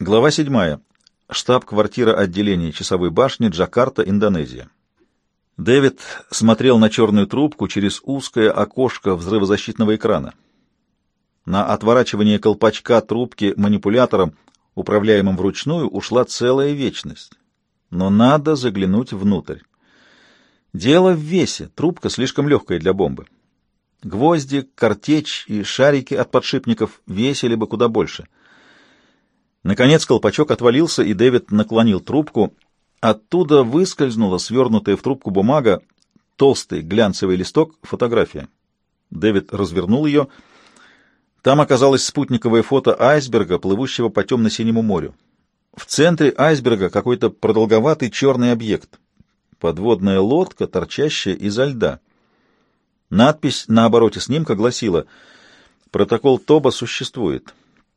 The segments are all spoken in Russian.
Глава 7. Штаб-квартира отделения часовой башни, Джакарта, Индонезия. Дэвид смотрел на черную трубку через узкое окошко взрывозащитного экрана. На отворачивание колпачка трубки манипулятором, управляемым вручную, ушла целая вечность. Но надо заглянуть внутрь. Дело в весе. Трубка слишком легкая для бомбы. Гвозди, картечь и шарики от подшипников весили бы куда больше. Наконец колпачок отвалился, и Дэвид наклонил трубку. Оттуда выскользнула свернутая в трубку бумага, толстый глянцевый листок, фотография. Дэвид развернул ее. Там оказалось спутниковое фото айсберга, плывущего по темно-синему морю. В центре айсберга какой-то продолговатый черный объект. Подводная лодка, торчащая изо льда. Надпись на обороте снимка гласила: «Протокол ТОБА существует.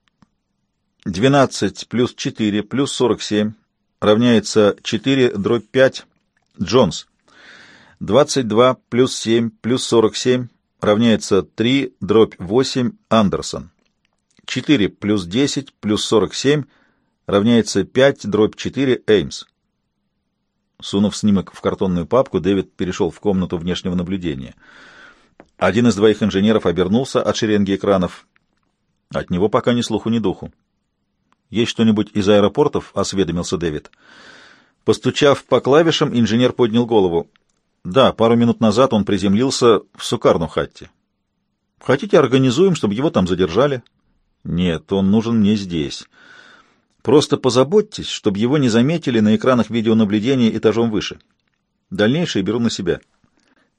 12 плюс 4 плюс 47 равняется 4/5 Джонс. 22 плюс 7 плюс 47 равняется 3/8 Андерсон. 4 плюс 10 плюс 47 равняется 5/4 Эймс». Сунув снимок в картонную папку, Дэвид перешел в комнату внешнего наблюдения. Один из двоих инженеров обернулся от шеренги экранов. От него пока ни слуху, ни духу. «Есть что-нибудь из аэропортов?» — осведомился Дэвид. Постучав по клавишам, инженер поднял голову. «Да, пару минут назад он приземлился в Сукарну-Хатте. Хотите, организуем, чтобы его там задержали?» «Нет, он нужен мне здесь. Просто позаботьтесь, чтобы его не заметили на экранах видеонаблюдения этажом выше. Дальнейшее беру на себя».